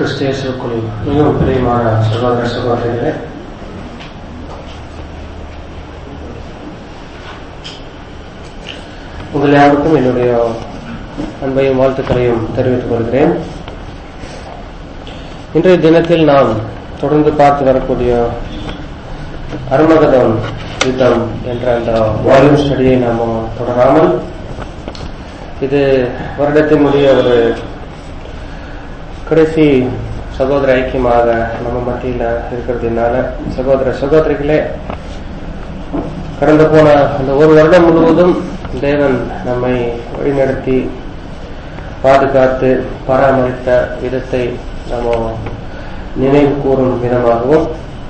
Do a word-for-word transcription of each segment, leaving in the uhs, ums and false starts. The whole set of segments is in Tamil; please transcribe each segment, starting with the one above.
கிறிஸ்தியேசுக்குள் மிகவும் பிரியமான சகோதர சகோதரிகளே, உங்கள் யாருக்கும் என்னுடைய அன்பையும் வாழ்த்துக்களையும் தெரிவித்துக் கொள்கிறேன். இன்றைய தினத்தில் நாம் தொடர்ந்து பார்த்து வரக்கூடிய அர்மகதோன் யுத்தம் என்ற அந்த வால்யூம் ஸ்டடியை நாம் தொடராமல், இது வருடத்தினுடைய ஒரு கடைசி சகோதர ஐக்கியமாக நம்ம மத்தியில் இருக்கிறதுனால, சகோதர சகோதரிகளே, கடந்து போன அந்த ஒரு வருடம் முழுவதும் தேவன் நம்மை வழிநடத்தி பாதுகாத்து பராமரித்த விதத்தை நாம் நினைவு கூறும் விதமாகவும்,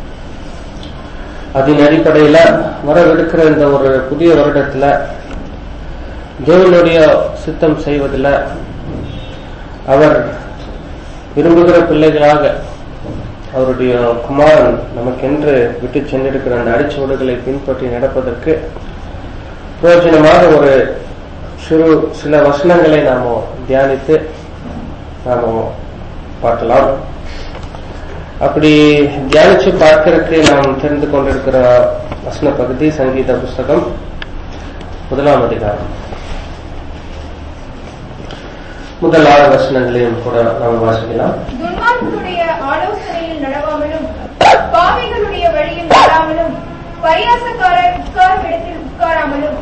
அதன் அடிப்படையில வரவிருக்கிற இந்த ஒரு புதிய வருடத்துல தேவனுடைய சித்தம் செய்வதில் அவர் விரும்புகிற பிள்ளைகளாக அவருடைய குமாரன் நமக்கென்று விட்டு சென்றிருக்கிற அந்த அடிச்சுவடுகளை பின்பற்றி நடப்பதற்கு பிரயோஜனமாக ஒரு சிறு சில வசனங்களை நாம தியானித்து நாம பார்க்கலாம். அப்படி தியானிச்சு பார்க்கிறதுக்கு நாம் தெரிந்து கொண்டிருக்கிற வசன பகுதி சங்கீத புஸ்தகம் முதலாம் அதிகாரம் முதல் ஆறு வசனங்களையும் கூட நாம் வாசிக்கலாம். துன்மார்க்கருடைய ஆலோசனையில் நடவாமலும், பாவிகளுடைய வழியில் வராமலும், பரியாசக்காரர் உட்காரும் இடத்தில் உட்காராமலும்,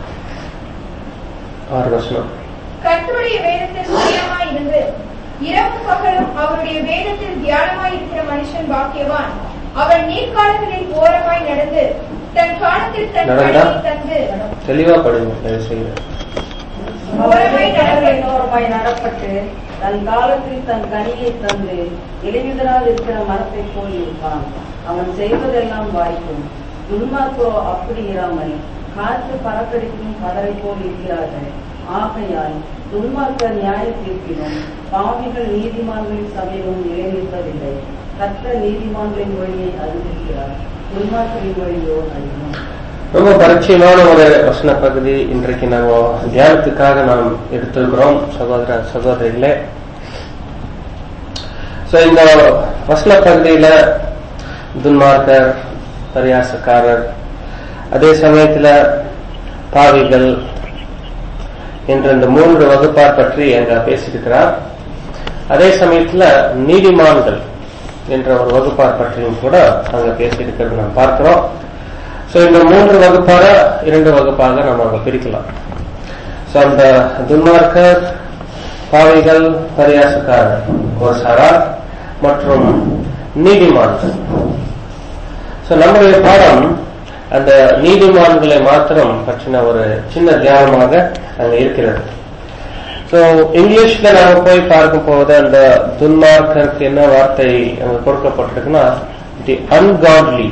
ஆறு வசனம். கர்த்தருடைய வேதத்தில் பிரியமாய் இருந்து இரவும் பகலும் அவருடைய வேதத்தில் தியானமாய் இருக்கிற மனுஷன் பாக்கியவான். அவன் நீர்க்காலங்களில் ஓரமாய் நடந்து தன் காலத்தில் தன் வழியை தந்து தெளிவா படிங்க செய்ய ஓரமாய் நடப்பட்டு தன் காலத்தில் தன் கனியை தந்து இளைஞராக இருக்கிற மரத்தை போல் இருப்பான். அவன் செய்வதெல்லாம் வாய்க்கும். துன்மார்க்கோ அப்படி இராமல் காற்று பறக்கடிக்கும் பதரை போல் இருக்கிறார்கள். ஆகையால் துன்மார்க்கர் நியாய தீர்ப்பிலும் பாவிகள் நீதிமான்களின் சபையிலும் நிலைநிற்பதில்லை. கர்த்தர் நீதிமான்களின் வழியை அறிந்திருக்கிறார், துன்மார்க்கரின் வழியோ அறிவோம். ரொம்ப பரிச்சயமான ஒரு வசன பகுதி இன்றைக்கு நம்ம தியானத்துக்காக நாம் எடுத்திருக்கிறோம் சகோதர சகோதரிகளே. இந்த வசன பகுதியில துன்மார்க்கர், பரியாசக்காரர், அதே சமயத்துல பாவிகள் என்ற இந்த மூன்று வகுப்பார் பற்றி அங்க பேசியிருக்கிறார். அதே சமயத்துல நீதிமான்கள் என்ற ஒரு வகுப்பார் பற்றியும் கூட அங்க பேசியிருக்கிறது நாம் பார்க்கிறோம். இந்த மூன்று வகுப்பாக இரண்டு வகுப்பாக நம்ம அங்க பிரிக்கலாம். அந்த துன்மார்க்கர், பாவிகள், பரியாசக்காரர் ஒரு சாரார் மற்றும் நீதிமான்கள். நம்முடைய பாடம் அந்த நீதிமான்களை மாத்திரம் பற்றின ஒரு சின்ன தியானமாக அங்க இருக்கிறது. ஸோ இங்கிலீஷ்ல நாம போய் பார்க்கும் போது அந்த துன்மார்க்கருக்கு என்ன வார்த்தை அங்க கொடுக்கப்பட்டிருக்குன்னா, தி அன்காட்லி,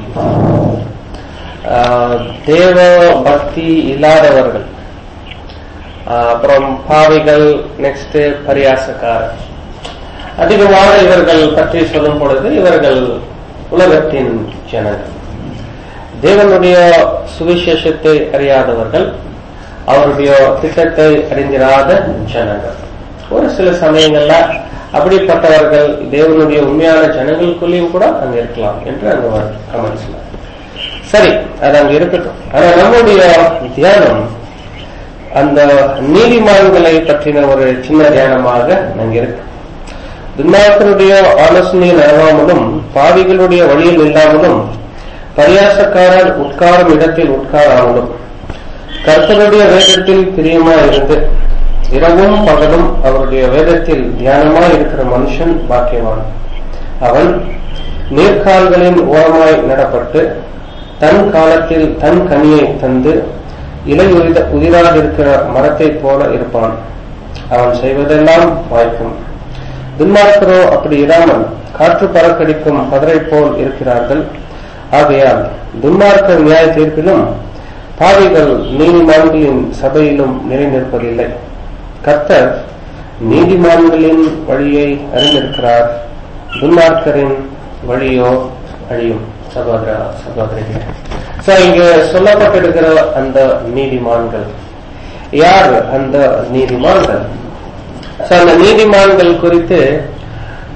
தேவ பக்தி இல்லாதவர்கள். அப்புறம் பாவிகள், நெக்ஸ்ட் பரியாசக்காரர். அதிகமாக இவர்கள் பற்றி சொல்லும் பொழுது இவர்கள் உலகத்தின் ஜனங்கள், தேவனுடைய சுவிசேஷத்தை அறியாதவர்கள், அவருடைய திட்டத்தை அறிந்திராத ஜனங்கள். ஒரு சில சமயங்கள்ல அப்படிப்பட்டவர்கள் தேவனுடைய உண்மையான ஜனங்களுக்குள்ளேயும் கூட அங்க இருக்கலாம் என்று அங்க கமெண்ட்ஸ். சரி, அது அங்க இருக்கட்டும். ஆனா நம்முடைய தியானம் அந்த நீதிமான்களை பற்றின ஒரு சின்ன தியானமாக அங்க இருக்கு. துன்மார்க்கருடைய ஆலோசனையில் நடவாமலும், பாவிகளுடைய வழியில் இல்லாமலும், பரியாசக்காரர் உட்காரும் இடத்தில் உட்காராமலும், கர்த்தருடைய வேதத்தில் பிரியமா இருந்து இரவும் பகலும் அவருடைய வேதத்தில் தியானமாய் இருக்கிற மனுஷன் பாக்கியவான். அவன் நீர்க்கால்களின் ஓரமாய் நடப்பட்டு தன் காலத்தில் தன் கனியை தந்து இலை உதிராதிருக்கிற மரத்தை போல இருப்பான். அவன் செய்வதெல்லாம் வாய்க்கும். துன்மார்க்கரோ அப்படி இராமல் காற்று பறக்கடிக்கும் பதரை போல் இருக்கிறார்கள். ஆகையால் துன்மார்க்கர் நியாய தீர்ப்பிலும் பாவிகள் நீதிமான்களின் சபையிலும் நிலை நிற்பதில்லை. கர்த்தர் நீதிமான்களின் வழியை அறிந்திருக்கிறார், துன்மார்க்கரின் வழியோ அழியும். சகோதர சகோதரிகள், இங்க சொல்லப்பட்டிருக்கிற அந்த நீதிமான்கள் யார்? அந்த நீதிமான்கள் அந்த நீதிமான்கள் குறித்து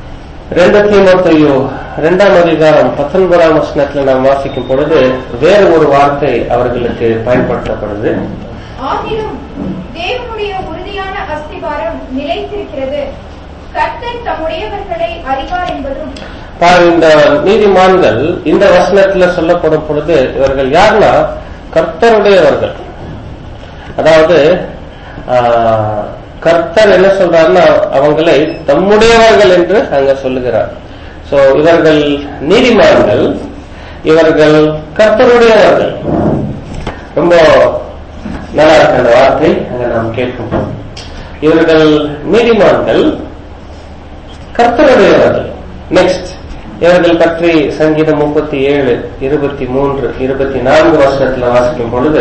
ரெண்டு தீமோத்தேயு இரண்டாம் அதிகாரம் பத்தொன்பதாம் வசனத்துல நாம் வாசிக்கும் பொழுது வேறு ஒரு வார்த்தை அவர்களுக்கு பயன்படுத்தப்படுது. ஆகிலும் தேவனுடைய உறுதியான அஸ்திபாரம் நிலைத்திருக்கிறது, கர்த்தர் தம்முடையவர்களை அறிவார் என்பதும். இந்த நீதிமான்கள் இந்த வசனத்துல சொல்லப்படும் பொழுது இவர்கள் யாருன்னா கர்த்தருடையவர்கள். அதாவது கர்த்தர் என்ன சொல்றாருன்னா அவங்களை தம்முடையவர்கள் என்று அங்க சொல்லுகிறார். சோ இவர்கள் நீதிமான்கள், இவர்கள் கர்த்தருடையவர்கள். ரொம்ப நல்லா இருக்கு அந்த வார்த்தை அங்க நாம் கேட்கும். இவர்கள் நீதிமான்கள், கர்த்தருடையவர்கள். நெக்ஸ்ட் இவர்கள் பற்றி சங்கீதம் முப்பத்தி ஏழு இருபத்தி மூன்று இருபத்தி நான்கு வருஷத்துல வாசிக்கும் பொழுது,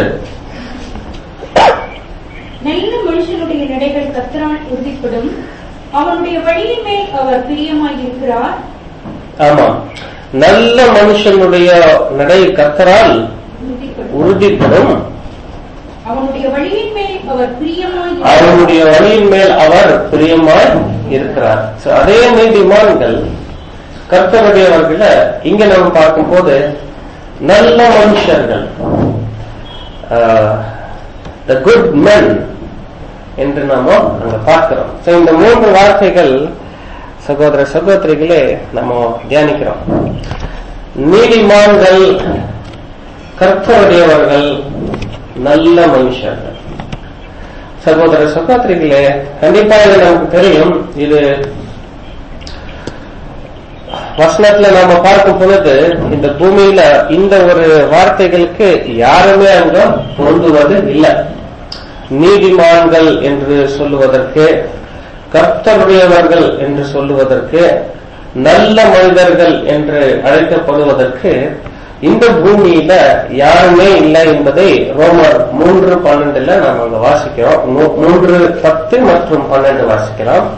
நல்ல மனுஷனுடைய நடைகள் கர்த்தரால் உறுதிப்படும், அவனுடைய வழியின் மேல் அவர் பிரியமாயிருக்கிறார். ஆமா, நல்ல மனுஷனுடைய நடை கர்த்தரால் உறுதிப்படும், அவனுடைய வழியின் மேல் அவர் பிரியமாய் அவனுடைய வழியின் மேல் அவர் பிரியமாய் இருக்கிறார். அதே நீதிமான்கள் கர்த்தருடையவர்கள இங்க நம்ம பார்க்கும் போது நல்ல மனுஷர்கள், த குட் மென் என்று நாம அங்க பார்க்கிறோம். இந்த மூன்று வார்த்தைகள் சகோதர சகோதரிகளே நம்ம தியானிக்கிறோம். நீதிமான்கள், கர்த்தருடையவர்கள், நல்ல மனுஷர்கள். சகோதர சகோதரிகளே, கண்டிப்பா இது நமக்கு தெரியும். இது வசனத்துல நாம பார்க்கும் பொழுது இந்த பூமியில இந்த ஒரு வார்த்தைகளுக்கு யாருமே அங்க பொருந்துவது இல்லை. நீதிமான்கள் என்று சொல்லுவதற்கு, கர்த்தருடையவர்கள் என்று சொல்லுவதற்கு, நல்ல மனிதர்கள் என்று அழைக்கப்படுவதற்கு இந்த பூமியில யாருமே இல்லை என்பதை ரோமர் மூன்று பன்னெண்டுல நாம் அங்க வாசிக்கிறோம். மூன்று பத்து மற்றும் பன்னெண்டு வாசிக்கலாம்.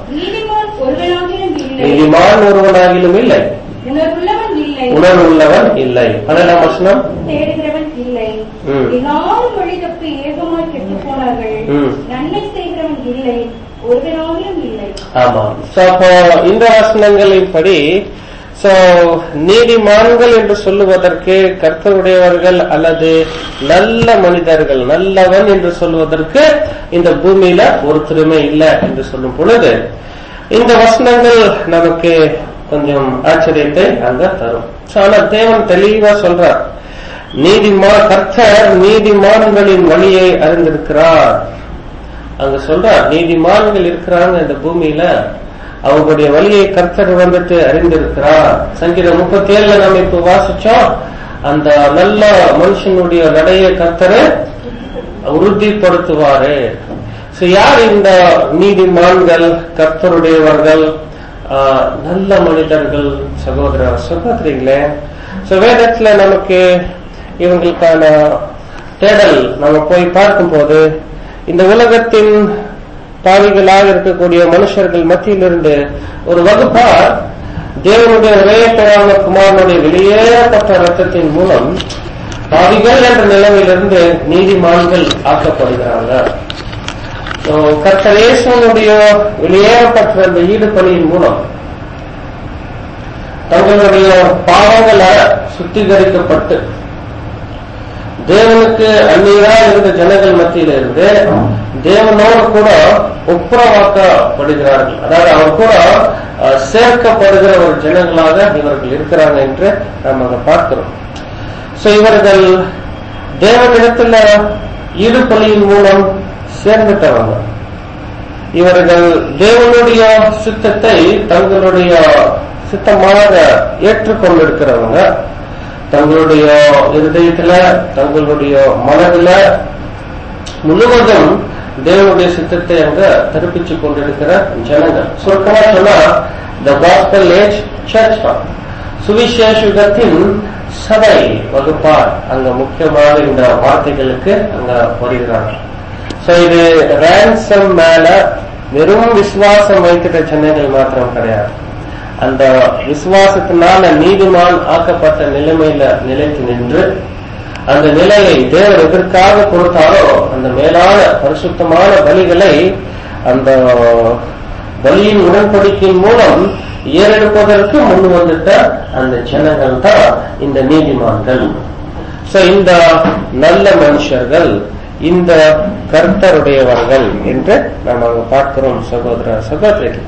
நீதிமான் ஒருவனாகிலும் இல்லை, உணர்வுள்ளவன் இல்லை, உணர்வுள்ளவன் இல்லை. பன்னெண்டாம் வசனம், தேடுகிறவன் இல்லை, எல்லாரும் வழி தப்பி ஏகமாய் கெட்டுப் போனார்கள், நன்மை செய்கிறவன் இல்லை, ஒருவனாகிலும் இல்லை. ஆமா. அப்போ இந்த வசனங்களின் படி சோ நீதிமான்கள் என்று சொல்லுவதற்கு, கர்த்தருடையவர்கள் அல்லது நல்ல மனிதர்கள், நல்லவன் என்று சொல்லுவதற்கு இந்த பூமியில ஒருத்தருமே இல்லை என்று சொல்லும் பொழுது இந்த வசனங்கள் நமக்கு கொஞ்சம் ஆச்சரியத்தை அங்க தரும். ஆனா தேவன் தெளிவா சொல்றார், நீதிமா கர்த்தர் நீதிமான்களின் வழியை அறிந்திருக்கிறார். அங்க சொல்றார் நீதிமான்கள் இருக்கிறாங்க இந்த பூமியில, அவங்களுடைய வழியை கர்த்தர் வந்துட்டு அறிந்திருக்கிறார். சங்கீதம் முப்பத்தி ஏழுல நம்ம இப்ப வாசிச்சோம், அந்த நல்ல மனுஷனுடைய நடையை கர்த்தரை உறுதிப்படுத்துவாரு. யார் இந்த நீதிமான்கள், கர்த்தருடையவர்கள், நல்ல மனிதர்கள்? சகோதர சகோதரிகளே, வேதத்துல நமக்கு இவங்களுக்கான தேடல் நம்ம போய் பார்க்கும் போது இந்த உலகத்தின் பாவிகளாக இருக்கக்கூடிய மனுஷர்கள் மத்தியிலிருந்து ஒரு வகுப்பா தேவனுடைய ஒரே பேரான குமாரனுடைய வெளியேறப்பட்ட ரத்தத்தின் மூலம் பாவிகள் என்ற நிலைமையிலிருந்து நீதிமான்கள் ஆக்கப்படுகிறாங்க. கர்த்தர் இயேசுவினுடைய வெளியேறப்பட்ட அந்த ஈடுபலியின் மூலம் தங்களுடைய பாவங்களை சுத்திகரிக்கப்பட்டு தேவனுக்கு அந்நியராக இருந்த ஜனங்கள் மத்தியிலிருந்து தேவனோடு கூட ஒப்புரவாக்கப்படுகிறார்கள். அதாவது அவர் கூட சேர்க்கப்படுகிற ஒரு ஜனங்களாக இவர்கள் இருக்கிறாங்க என்று நாம் அங்க பார்க்கிறோம். சோ இவர்கள் தேவனிடத்துல ஈடுபலியின் மூலம் சேர்ந்துட்டவங்க. இவர்கள் தேவனுடைய சித்தத்தை தங்களுடைய சித்தமாக ஏற்றுக்கொண்டிருக்கிறவங்க. தங்களுடைய இருதயத்துல, தங்களுடைய மனதில முழுவதும் தேவனுடைய சித்தத்தை அங்க தரிப்பிச்சு கொண்டிருக்கிற ஜனங்கள். சுருக்கமா சொன்னா த காஸ்பல் ஏஜ் சர்ச் தான், சுவிசேஷத்தின் சபை வகுப்பார் அங்க முக்கியமாக இந்த வார்த்தைகளுக்கு அங்க வருகிறாங்க. சோ இது ரேன்சம் மேல வெறும் விசுவாசம் வைக்கிற ஜனங்கள் மாத்திரம் கிடையாது. அந்த விசுவாசத்தினால நீதிமான் ஆக்கப்பட்ட நிலைமையில நிலைத்து நின்று அந்த நிலையை தேவன் எதற்காக கொடுத்தாரோ அந்த மேலான பரிசுத்தமான பலிகளை அந்த பலியின் உடன்படிக்கையின் மூலம் ஏறெடுப்பதற்கு முன் வந்துட்ட அந்த ஜனங்கள் தான் இந்த நீதிமான்கள். சோ இந்த நல்ல மனுஷர்கள், இந்த கர்த்தருடையவர்கள் என்று நாம் அங்க பார்க்கிறோம் சகோதர சகோதரிகள்.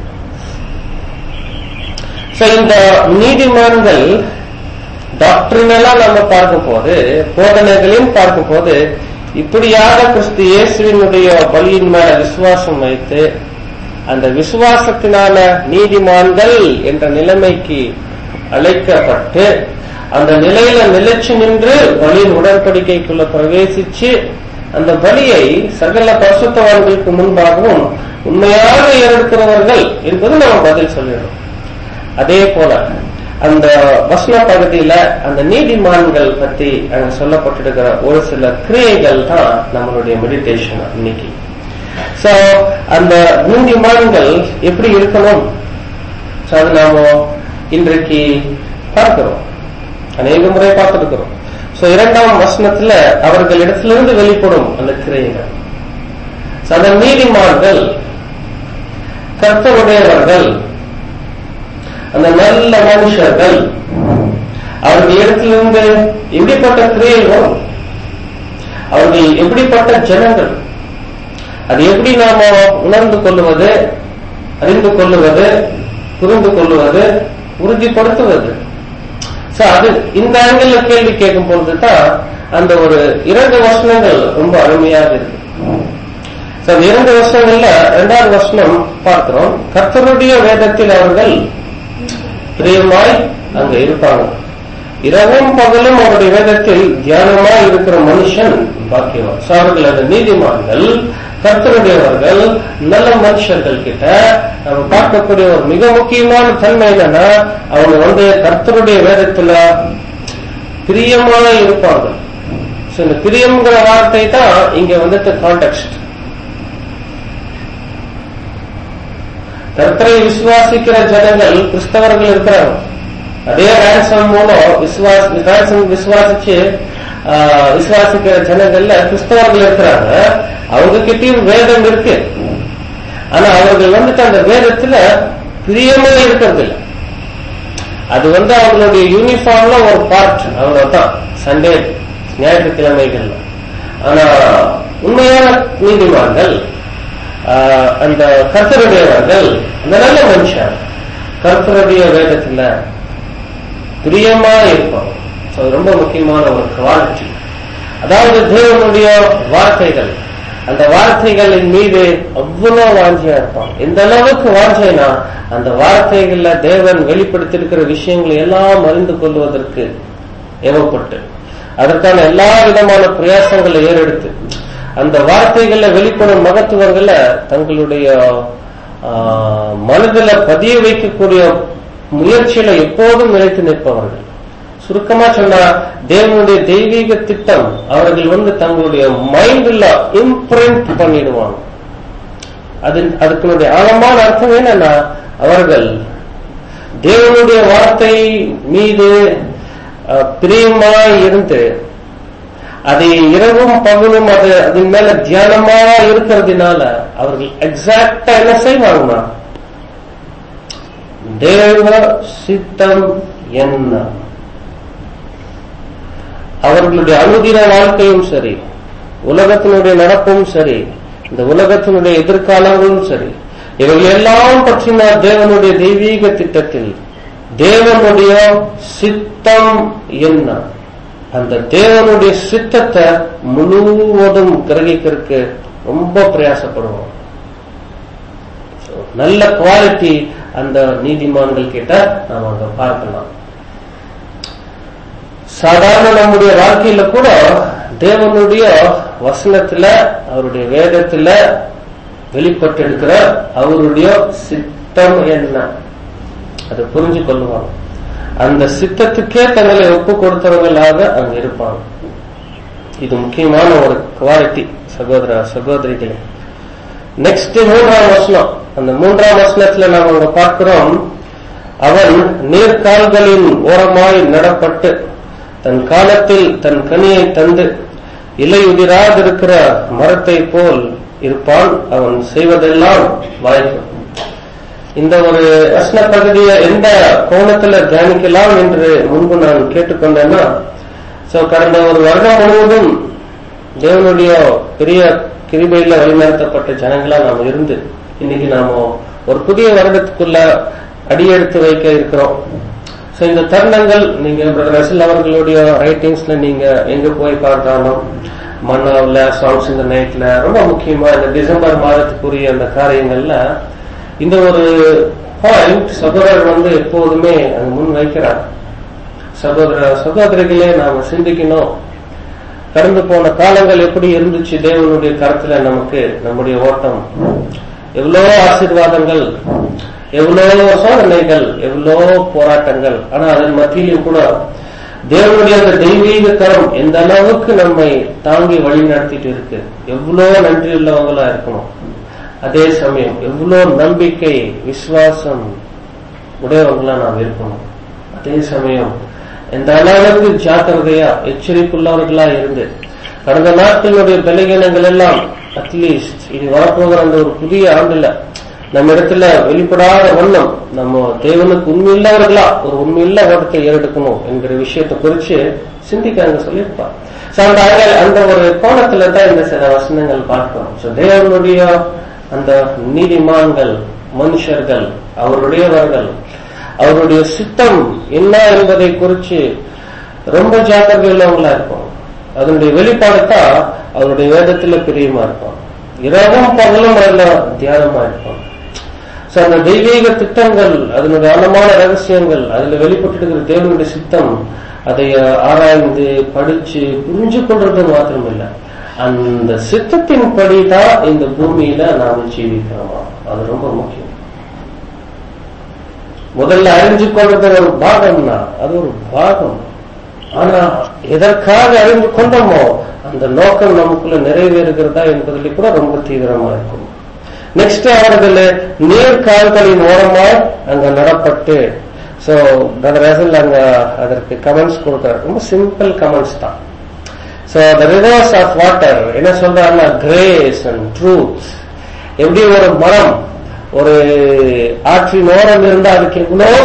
சோ இந்த நீதிமான்கள் டாக்டரினலா நம்ம பார்க்கும் போது, போதனைகளையும் பார்க்கும் போது, இப்படியாக கிறிஸ்து இயேசுவினுடைய பலியின் மேல விசுவாசம் வைத்து அந்த விசுவாசத்தினால நீதிமான்கள் என்ற நிலைமைக்கு அழைக்கப்பட்டு அந்த நிலையில நிலைச்சு நின்று பலியின் உடன்படிக்கைக்குள்ள பிரவேசிச்சு அந்த பலியை சகல பரிசுத்தவான்களுக்கு முன்பாகவும் உண்மையாக ஏறெடுக்கிறவர்கள் என்பது நம்ம பதில் சொல்லிடுறோம். அதே போல அந்த வசன பகுதியில அந்த நீதிமான்கள் பத்தி அங்க சொல்லப்பட்டிருக்கிற ஒரு சில கிரியைகள் தான் நம்மளுடைய மெடிடேஷன் இன்னைக்கு. சோ அந்த நீதிமான்கள் எப்படி இருக்கணும், அது நாம இன்றைக்கு பார்க்கிறோம், அநேக முறை பார்த்திருக்கிறோம். சோ இரண்டாம் வசனத்துல அவர்களிடத்திலிருந்து வெளிப்படும் அந்த கிரியைகள். அந்த நீதிமான்கள், கர்த்தருடையவர்கள், அந்த நல்ல மனுஷர்கள், அவர்கள் இடத்திலிருந்து எப்படிப்பட்ட கிரியைகள், அவர்கள் எப்படிப்பட்ட ஜனங்கள், அது எப்படி நாம உணர்ந்து கொள்ளுவது, அறிந்து கொள்ளுவது, புரிந்து கொள்ளுவது, உறுதிப்படுத்துவது. அது இந்த ஆங்கிள் கேள்வி கேட்கும் பொழுதுதான் அந்த ஒரு இரண்டு வசனங்கள் ரொம்ப அருமையாக இருக்கு. அந்த இரண்டு வசனங்கள்ல இரண்டாவது வசனம் பார்க்கிறோம், கர்த்தருடைய வேதத்தில் அவர்கள் பிரியமாய் அங்க இருப்பாங்க, இரவும் பகலும் அவருடைய வேதத்தில் தியானமாய் இருக்கிற மனுஷன் பாக்கியவான். அவர்கள் அந்த நீதிமான்கள், கர்த்தருடையவர்கள், நல்ல மனுஷர்கள் கிட்ட நம்ம பார்க்கக்கூடிய ஒரு மிக முக்கியமான தன்மை என்னன்னா, அவங்க வந்து கர்த்தருடைய வேதத்துல பிரியமாக இருப்பாங்க. இந்த பிரியம்ங்கிற வார்த்தை தான் இங்க வந்துட்டு கான்டெக்ஸ்ட். கர்த்தரை விசுவாசிக்கிற ஜனங்கள் கிறிஸ்தவர்கள் இருக்கிறாங்க. அதே ரேன்சம் மூலம் விசுவாசி விசுவாசிச்சு விசுவாசிக்கிற ஜனங்கள்ல கிறிஸ்தவர்கள் இருக்கிறாங்க. அவங்க கிட்டயும் வேதம் இருக்கு, ஆனா அவர்கள் வந்துட்டு அந்த வேதத்துல பிரியமே இருக்கிறது இல்லை. அது வந்து அவங்களுடைய யூனிஃபார்ம்ல ஒரு பார்ட், அவ்வளவுதான், சண்டே ஞாயிற்றுக்கிழமைகள்ல. ஆனா உண்மையான நீதிமான்கள், அந்த கர்த்தருடையவர்கள், அந்த நல்ல மனுஷன் கர்த்தருடைய வேதத்துல பிரியமா இருப்பாங்க. ரொம்ப முக்கியமான ஒரு குவாலிட்டி. அதாவது தேவனுடைய வார்த்தைகள், அந்த வார்த்தைகளின் மீது அவ்வளவு வாஞ்சியா இருப்பாங்க. எந்த அளவுக்கு வாஞ்சைனா, அந்த வார்த்தைகள்ல தேவன் வெளிப்படுத்தியிருக்கிற விஷயங்களை எல்லாம் அறிந்து கொள்வதற்கு ஏவப்பட்டு அதற்கான எல்லா விதமான பிரயாசங்களை ஏறெடுத்து அந்த வார்த்தைகள்ல வெளிப்படும் மகத்துவங்களை தங்களுடைய மனதில் பதிய வைக்கக்கூடிய முயற்சியில எப்போதும் நிலைத்து நிற்பவர்கள். சுருக்கமா சொன்னா, தேவனுடைய தெய்வீக திட்டம் அவர்கள் வந்து தங்களுடைய மைண்ட்ல இம்ப்ரிண்ட் பண்ணிடுவாங்க. அது அதுக்குடைய ஆழமான அர்த்தம் என்னன்னா, அவர்கள் தேவனுடைய வார்த்தை மீது பிரியமாய் இருந்து அதை இரவும் பகலும் அது அதன் மேல தியானமா இருக்கிறதுனால அவர்கள் எக்ஸாக்டா என்ன செய்வாங்கன்னா, தேவ சித்தம் என்ன, அவர்களுடைய அனுதின வாழ்க்கையும் சரி, உலகத்தினுடைய நடப்பும் சரி, இந்த உலகத்தினுடைய எதிர்காலங்களும் சரி, இவர்கள் எல்லாம் பற்றின தேவனுடைய தெய்வீக திட்டத்தில் தேவனுடைய சித்தம் என்ன, அந்த தேவனுடைய சித்தத்தை முழுவதும் கிரகிக்கிறதுக்கு ரொம்ப பிரயாசப்படுவோம். நல்ல குவாலிட்டி அந்த நீதிமான்கள் கிட்ட நாம் அங்க பார்க்கலாம். சாதாரண நம்முடைய வாழ்க்கையில கூட தேவனுடைய வசனத்துல, அவருடைய வேதத்துல வெளிப்பட்டு இருக்கிற அவருடைய சித்தம் என்ன அதை புரிஞ்சு கொள்ளுவாங்க. அந்த சித்தத்துக்கே தங்களை ஒப்பு கொடுத்தவர்களாக அங்க இருப்பாங்க. இது முக்கியமான ஒரு குவாலிட்டி சகோதர சகோதரிகளே. நெக்ஸ்ட் மூன்றாம் வசனம், அந்த மூன்றாம் வசனத்துல நாம் அங்க பார்க்கிறோம், அவன் நீர்கால்களின் ஓரமாய் நடப்பட்டு தன் காலத்தில் தன் கனியை தந்து இலையுதிராதிருக்கிற மரத்தை போல் இருப்பான், அவன் செய்வதெல்லாம் வாய்க்கும். இந்த ஒரு வசன பகுதியை எந்த கோணத்துல தியானிக்கலாம் என்று முன்பு நான் கேட்டுக்கொண்டேன்னா, சோ கடந்த ஒரு வருடம் முழுவதும் தேவனுடைய பெரிய கிருபையில வழிநடத்தப்பட்ட ஜனங்களா நாம இருந்து இன்னைக்கு நாம ஒரு புதிய வருடத்துக்குள்ள அடியெடுத்து வைக்க இருக்கிறோம். சோ இந்த தருணங்கள் நீங்க பிரதர் ரசல் அவர்களுடைய ரைட்டிங்ஸ்ல நீங்க எங்க போய் பார்த்தாலும் மன்னாவுல சாங்ஸ் இந்த நைட்ல ரொம்ப முக்கியமா இந்த டிசம்பர் மாதத்துக்குரிய அந்த காரியங்கள்ல இந்த ஒரு பாயிண்ட் சகோதரர் வந்து எப்போதுமே அங்க முன் வைக்கிறார். சகோதர சகோதரிகளே நாம சிந்திக்கணும், கடந்து போன காலங்கள் எப்படி இருந்துச்சு தேவனுடைய கருத்துல நமக்கு, நம்முடைய ஓட்டம் எவ்வளோ ஆசீர்வாதங்கள், எவ்வளோ சோதனைகள், எவ்வளோ போராட்டங்கள், ஆனா அதன் மத்தியிலும் கூட தேவனுடைய அந்த தெய்வீக கரம் எந்த அளவுக்கு நம்மை தாங்கி வழி நடத்திட்டு இருக்கு. எவ்வளோ நன்றி உள்ளவங்களா இருக்கணும். அதே சமயம் எவ்வளோ நம்பிக்கை விசுவாசம் உடையவங்களா நாம் இருக்கணும். அதே சமயம் எந்த அளவுக்கு ஜாக்கிரதையா எச்சரிப்புள்ளவர்களா இருந்து கடந்த நாட்களுடைய பலகீனங்கள் எல்லாம் அட்லீஸ்ட் இது வரப்போகிற அந்த ஒரு புதிய ஆண்டுல நம்ம இடத்துல வெளிப்படாத வண்ணம் நம்ம தேவனுக்கு உண்மையில்லவர்களா ஒரு உண்மையில்ல ஓட்டத்தை ஏறெடுக்கணும் என்கிற விஷயத்தை குறிச்சு சிந்திக்காங்க சொல்லியிருப்பார். அந்த அந்த ஒரு கோணத்துல தான் இந்த சில வசனங்கள் பார்க்கிறோம். சோ தேவனுடைய அந்த நீதிமான்கள் மனுஷர்கள் அவருடையவர்கள் அவருடைய சித்தம் என்ன என்பதை குறிச்சு ரொம்ப ஜாக்கிரதை உள்ளவங்களா இருக்கும். அதனுடைய வெளிப்பாடுதான் அவருடைய வேதத்துல பிரியமா இருக்கும். இரவும் பகலும் அதுல தியானமா இருக்கும். சோ அந்த தெய்வீக திட்டங்கள் அதனுடைய ஆழமான ரகசியங்கள் அதுல வெளிப்பட்டு இருக்கிற தேவனுடைய சித்தம் அதை ஆராய்ந்து படிச்சு புரிஞ்சு கொள்றது மாத்திரமில்லை, அந்த சித்தத்தின் படிதான் இந்த பூமியில நாம ஜீவிக்கிறோமா அது ரொம்ப முக்கியம். முதல்ல அறிஞ்சு கொள்றது ஒரு பாகம்னா அது ஒரு பாகம். ஆனா எதற்காக அறிந்து கொண்டோமோ அந்த நோக்கம் நமக்குள்ள நிறைவேறுகிறதா என்பதில் கூட ரொம்ப தீவிரமா இருக்கும். நெக்ஸ்ட் அவர்கள் நீர்கால்களின் ஓரமாய் அங்க நடப்பட்டு, சோ அங்க அதற்கு கமெண்ட்ஸ் கொடுக்கிறார். ரொம்ப சிம்பிள் கமெண்ட்ஸ் தான். So the rivers of water என்ன சொல்றாங்கன்னா கிரேஸ் அண்ட் ட்ரூத். எப்படி ஒரு மரம் ஒரு ஆற்றின் ஓரம் இருந்தா அதுக்கு எவ்வளவு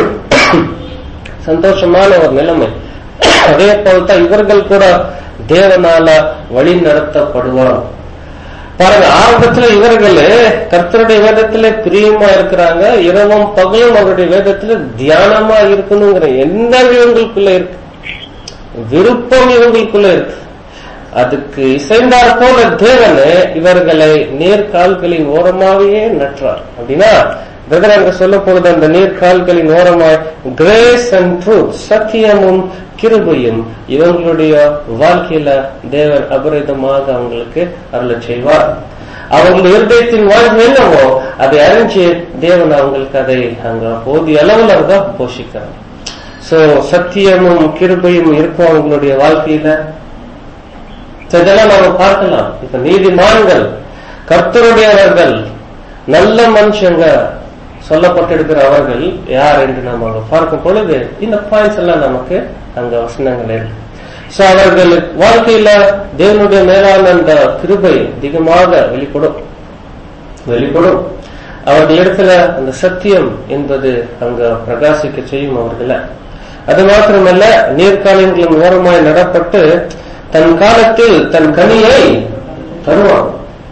சந்தோஷமான ஒரு நிலைமை, அதே போல்தான் இவர்கள் கூட தேவனால வழி நடத்தப்படுவார். பாருங்க, ஆரம்பத்துல இவர்கள் கர்த்தருடைய வேதத்துல பிரியமா இருக்கிறாங்க, இரவும் பகலும் அவருடைய வேதத்துல தியானமா இருக்கணுங்கிற எண்ணம் இவங்களுக்குள்ள இருக்கு, விருப்பம் இவங்களுக்குள்ள இருக்கு. அதுக்கு இசைந்தார் போல தேவன் இவர்களை நேர்கால்களின் ஓரமாவே நற்றார். அப்படின்னா பிரதர் அங்க சொல்ல போகுது, அந்த நேர்கால்களின் ஓரமாய் கிரேஸ் அண்ட் ட்ரூத் சத்தியமும் கிருபையும் இவங்களுடைய வாழ்க்கையில தேவன் அபரிதமாக அவங்களுக்கு அருள செய்வார். அவங்களுடைய இருதயத்தின் வாழ்க்கை என்னவோ அதை அறிஞ்சு தேவன் அவங்களுக்கு அதை அங்க போதிய அளவுல தான் போஷிக்கிறார். சோ சத்தியமும் கிருபையும் இருக்கும் அவங்களுடைய வாழ்க்கையில. இதெல்லாம் நாம பார்க்கலாம். இப்ப நீதிமான்கள் கர்த்தருடையவர்கள் நல்ல மனுஷங்க சொல்லப்பட்டிருக்கிற அவர்கள் யார் என்று நாம பார்க்கும் பொழுது இந்த பாயிண்ட்ஸ் எல்லாம் நமக்கு அங்க வசனங்கள் இருக்கு. சோ அவர்கள் வாழ்க்கையில தேவனுடைய மேலான அந்த கிருபை அதிகமாக வெளிப்படும் வெளிப்படும் அவருடைய இடத்துல அந்த சத்தியம் என்பது அங்க பிரகாசிக்க செய்யும் அவர்களை. அது மாத்திரமல்ல, நீர்காலிகளின் ஓரமாய் நடப்பட்டு தன் காலத்தில் தன் கனியை தருவான்.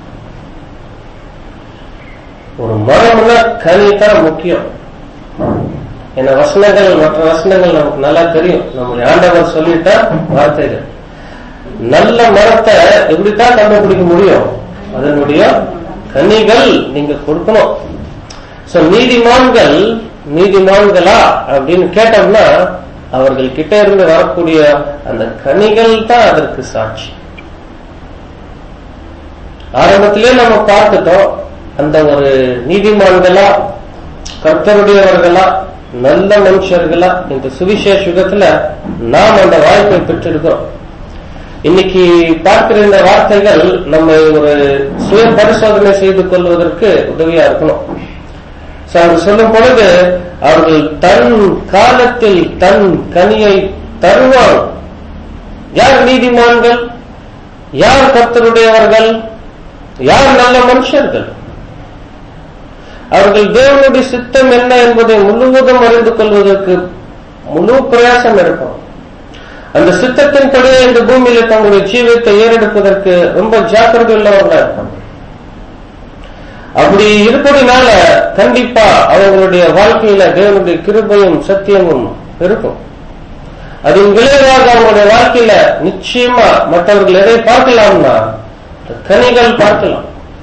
ஒரு மரம்னா கனி தான் முக்கியம். என்ன வசனங்கள் மற்ற வசனங்கள் நமக்கு நல்லா தெரியும். நம்முடைய ஆண்டவர் சொல்லிட்டா வார்த்தைகள். நல்ல மரத்தை எப்படித்தான் கண்டுபிடிக்க முடியும்? அதனுடைய கனிகள் நீங்க கொடுக்கணும். சோ நீதிமான்கள் நீதிமான்களா அப்படின்னு கேட்டோம்னா அவர்கள் கிட்ட இருந்து வரக்கூடிய அந்த கனிகள் தான் அதற்கு சாட்சி. ஆரம்பத்திலே நம்ம பார்த்துட்டோம், அந்த ஒரு நீதிமான்களா கர்த்தருடையவர்களா நல்ல மனுஷர்களா இந்த சுவிசேஷ யுகத்துல நாம் அந்த வாய்ப்பை பெற்றிருக்கிறோம். இன்னைக்கு பார்க்கிற இந்த வார்த்தைகள் நம்மை ஒரு சுய பரிசோதனை செய்து கொள்வதற்கு உதவியா இருக்கணும். சொல்லும் பொழுது அவர்கள் தன் காலத்தில் தன் கனியை தருவார். யார் நீதிமான்கள்? யார் கர்த்தருடையவர்கள்? யார் நல்ல மனுஷர்கள்? அவர்கள் தேவனுடைய சித்தம் என்ன என்பதை முழுவதும் அறிந்து கொள்வதற்கு முழு பிரயாசம் இருக்கும். அந்த சித்தத்தின்படியே இந்த பூமியில தங்களுடைய ஜீவியத்தை ஏறெடுப்பதற்கு ரொம்ப ஜாக்கிரதை உள்ளவர்களா இருப்பாங்க. அப்படி இருப்பதனால கண்டிப்பா அவங்களுடைய வாழ்க்கையில தேவனுடைய கிருபையும் சத்தியமும் இருக்கும். அதன் விளைவாக அவங்களுடைய வாழ்க்கையில நிச்சயமா மற்றவர்கள் எதை பார்க்கலாம்னா கனிகள் பார்க்கலாம்.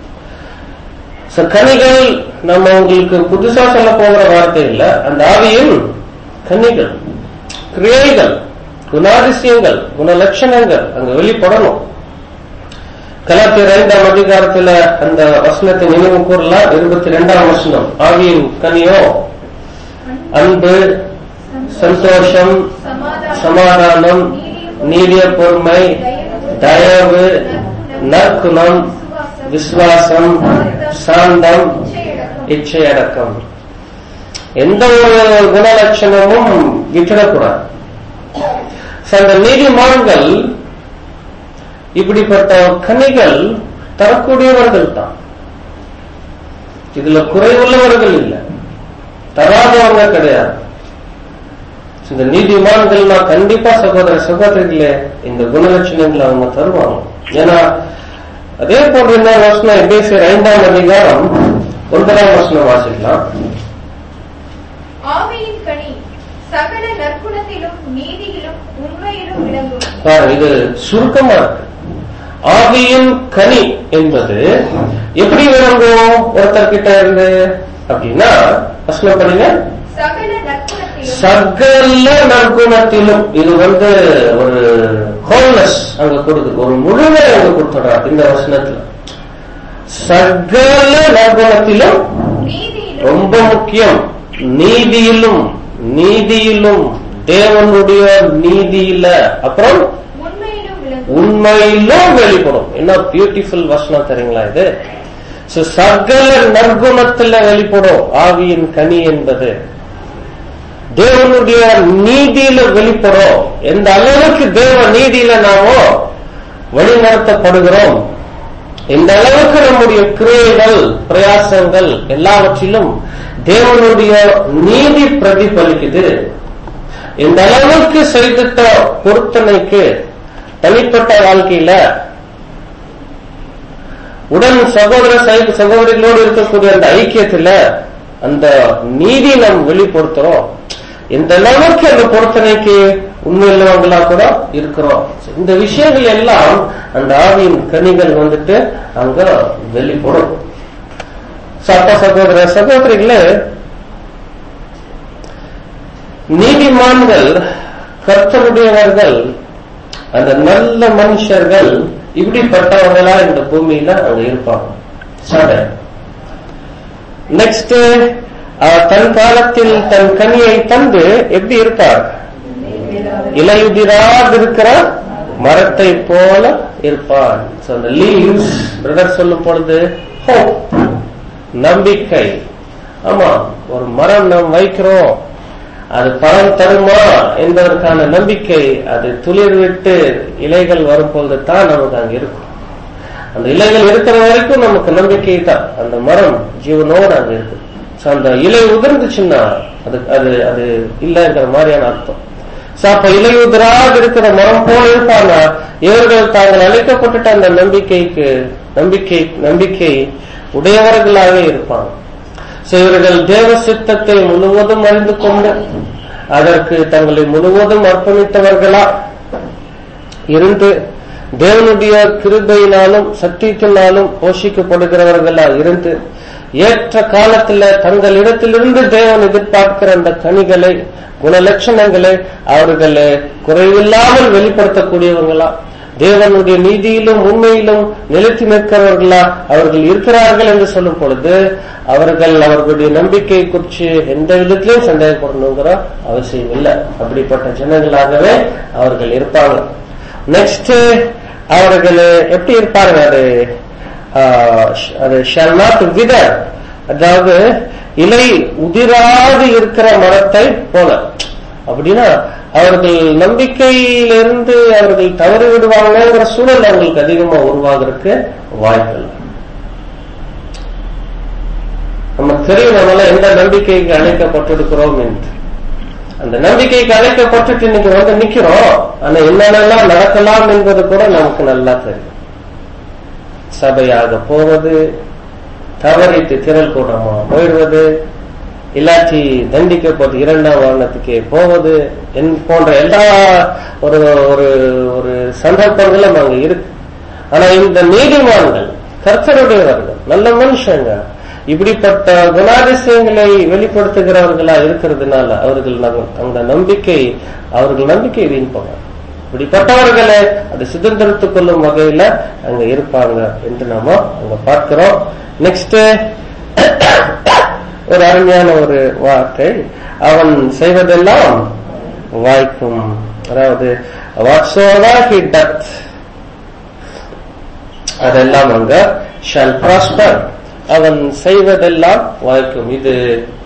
கனிகள் நம்ம உங்களுக்கு புதுசா சொல்ல போகிற வார்த்தை இல்ல, அந்த ஆவியின் கனிகள், கிரியைகள், குணாதிசயங்கள், குணலட்சணங்கள் அங்க வெளிப்படணும். கலாத்தியர் ஐந்தாம் அதிகாரத்துல அந்த வசனத்தை நினைவு கூறலாம். இருபத்தி இரண்டாம் வசனம், ஆவியின் கனியோ அன்பு, சந்தோஷம், சமாதானம், நீடிய பொறுமை, தயவு, நற்குணம், விசுவாசம், சாந்தம், இச்சையடக்கம். எந்த ஒரு குணலட்சணமும் விட்டுடக்கூடாது. அந்த நீதிமான்கள் இப்படிப்பட்ட கனிகள் தரக்கூடியவர்கள் தான். இதுல குறைவுள்ளவர்கள் இல்லை, தராதவங்க கிடையாது. இந்த நீதிமான்கள்னா கண்டிப்பா சகோதர சகோதரிகளே இந்த குணலட்சணங்களை அவங்க தருவாங்க. ஏன்னா அதே போன்ற என்ன வசனம் எபேசியர் ஐந்தாம் அதிகாரம் ஒன்பதாம் வசனம் வாசிக்கலாம். ஆவியின் கனி சகல நற்குணத்திலும் நீதியிலும் உண்மையிலும் விளங்கும். இது சுருக்கமா இருக்கு. ஆவியின் கனி என்பது எப்படி விளங்கும் ஒருத்தர் கிட்ட இருந்து அப்படின்னா வசனம் பண்ணுங்க. சகல நற்குணத்திலும், இது வந்து ஒரு ஹோல்னஸ் அங்க கொடுக்குது, ஒரு முழுமை அங்க கொடுத்துறார் இந்த வசனத்துல. சகல நற்குணத்திலும் ரொம்ப முக்கியம், நீதியிலும், நீதியிலும் தேவனுடைய நீதியில, அப்புறம் உண்மையிலும் வெளிப்படும். என்ன பியூட்டிஃபுல் வசனம் தெரியுங்களா இது. சகல நற்குணத்துல வெளிப்படும் ஆவியின் கனி என்பது. தேவனுடைய நீதியில வெளிப்படும். எந்த அளவுக்கு தேவ நீதியில நாமோ வழிநடத்தப்படுகிறோம், இந்த அளவுக்கு நம்முடைய கிரியைகள், பிரயாசங்கள் எல்லாவற்றிலும் தேவனுடைய நீதி பிரதிபலிக்குது. இந்த அளவுக்கு செய்திட்ட பொருத்தனைக்கு தனிப்பட்ட வாழ்க்கையில உடன் சகோதர சகோதரிகளோடு இருக்கக்கூடிய அந்த ஐக்கியத்துல அந்த நீதி நாம் வெளிப்படுத்துறோம். இந்த அளவுக்கு அந்த பொருத்தனைக்கு உண்மையில்லவங்களா கூட இருக்கிறோம். இந்த விஷயங்கள் எல்லாம் அந்த ஆவியின் கனிகள் வந்துட்டு அங்க வெளிப்படும். சட்ட சகோதர சகோதரிகளே, நீதிமான்கள், கர்த்தருடையவர்கள், அந்த நல்ல மனுஷர்கள் இப்படிப்பட்டவர்களா இந்த பூமியில அங்க இருப்பாங்க. நெக்ஸ்ட், தன் காலத்தில் தன் கனியை தந்து எப்படி இருப்பார்? இலையுதிராது இருக்கிற மரத்தை போல இருப்பார். பிரதர் சொல்லும் பொழுது ஹோப், நம்பிக்கை. ஆமா, ஒரு மரம் நாம் வைக்கிறோம், அது பலன் தருமா என்பதற்கான நம்பிக்கை, அது துளிர் விட்டு இலைகள் வரும்பொழுது தான் நமக்கு அங்க இருக்கும். அந்த இலைகள் இருக்கிற வரைக்கும் நமக்கு நம்பிக்கை தான். அந்த மரம் ஜீவனோடு அங்க இருக்கு. அந்த இலை உதிர்ந்துச்சுன்னா அது அது அது இல்லைங்கிற மாதிரியான அர்த்தம். அப்ப இலை உதிராக இருக்கிற மரம் போல இருப்பாங்க இவர்கள். தாங்கள் அழைக்கப்பட்டுட்ட அந்த நம்பிக்கைக்கு நம்பிக்கை நம்பிக்கை உடையவர்களாக இருப்பாங்க. இவர்கள் தேவ சித்தத்தை முழுவதும் அறிந்து கொண்டு அதற்கு தங்களை முழுவதும் அர்ப்பணித்தவர்களா இருந்து தேவனுடைய கிருபையினாலும் சத்தியத்தினாலும் போஷிக்கப்படுகிறவர்களா இருந்து ஏற்ற காலத்துல தங்களிடத்திலிருந்து தேவன் எதிர்பார்க்கிற அந்த கனிகளை, குணலட்சணங்களை அவர்கள் குறைவில்லாமல் வெளிப்படுத்தக்கூடியவங்களா, தேவனுடைய நீதியிலும் உண்மையிலும் நிலைத்து நிற்கிறவர்களா அவர்கள் இருக்கிறார்கள் என்று சொல்லும் பொழுது அவர்கள் அவர்களுடைய நம்பிக்கை குறித்து எந்த விதத்திலும் சந்தேகப்படணுங்கிற அவசியம் இல்லை. அப்படிப்பட்ட ஜனங்களாகவே அவர்கள் இருப்பாங்க. நெக்ஸ்ட், அவர்கள் எப்படி இருப்பாங்க? அது அது ஷால் நாட் விதர், அதாவது இலை உதிராது இருக்கிற மரத்தை போல. அப்படின்னா அவர்கள் நம்பிக்கையிலிருந்து அவர்கள் தவறி விடுவாங்கிற சூழல் அவங்களுக்கு அதிகமா உருவாகிறதுக்கு வாய்ப்பு இல்லை. நமக்கு தெரியும் நம்மளால எந்த நம்பிக்கைக்கு அழைக்கப்பட்டிருக்கிறோம் என்று. அந்த நம்பிக்கைக்கு அழைக்கப்பட்டுட்டு இன்னைக்கு வந்து நிக்கிறோம். ஆனா என்னென்னலாம் நடக்கலாம் என்பது கூட நமக்கு நல்லா தெரியும். சபையாக போவது, தவறிட்டு திரள் கூட்டமா போயிடுவது, இல்லாச்சி தண்டிக்கப்பட்டு இரண்டாம் வாரணத்துக்கே போவது போன்ற எல்லா ஒரு ஒரு சந்தர்ப்பங்களும் அங்க இருக்கு. ஆனா இந்த நீதிமான்கள், கர்த்தருடையவர்கள், நல்ல மனுஷங்க, இப்படிப்பட்ட குணாதிசயங்களை வெளிப்படுத்துகிறவர்களா இருக்கிறதுனால அவர்கள் அந்த நம்பிக்கை அவர்கள் நம்பிக்கை வீண் போவாங்க. இப்படிப்பட்டவர்களை அதை சுதந்திரத்துக் கொள்ளும் வகையில அங்க இருப்பாங்க என்று நாம அங்க பார்க்கிறோம். நெக்ஸ்ட் ஒரு அருமையான ஒரு வார்த்தை, அவன் செய்வதெல்லாம் வாய்க்கும். அதாவது whatsoever he doth, அதெல்லாம் அங்க shall prosper. அவன் செய்வதெல்லாம் வாய்க்கும். இது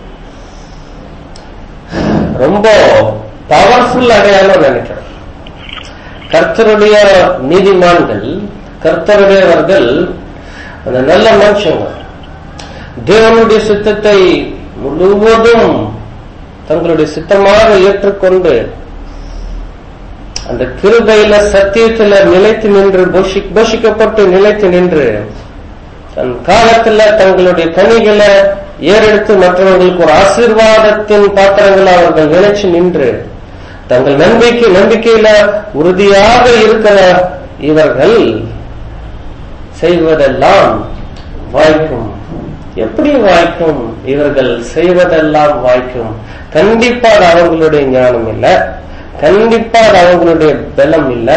ரொம்ப பவர்ஃபுல் அடையாளம் நினைக்கிறேன். கர்த்தருடைய நீதிமான்கள், கர்த்தருடையவர்கள், அந்த நல்ல மனுஷங்க தேவனுடைய சித்தத்தை முழுவதும் தங்களுடைய சித்தமாக ஏற்றுக்கொண்டு அந்த கிருபையில சத்தியத்துல நிலைத்து நின்று போஷிக்கப்பட்டு நிலைத்து நின்று தன் காலத்துல தங்களுடைய கனிகளை ஏறெடுத்து மற்றவர்களுக்கு ஒரு ஆசீர்வாதத்தின் பாத்திரங்களை அவர்கள் நினைச்சு நின்று தங்கள் நம்பிக்கை நம்பிக்கையில உறுதியாக இருக்கிற இவர்கள் செய்வதெல்லாம் வாய்க்கும். எப்படி வாய்க்கும்? இவர்கள் செய்வதெல்லாம் வாய்க்கும். கண்டிப்பா அது அவங்களுடைய ஞானம் இல்ல, கண்டிப்பா அது அவங்களுடைய பலம் இல்ல.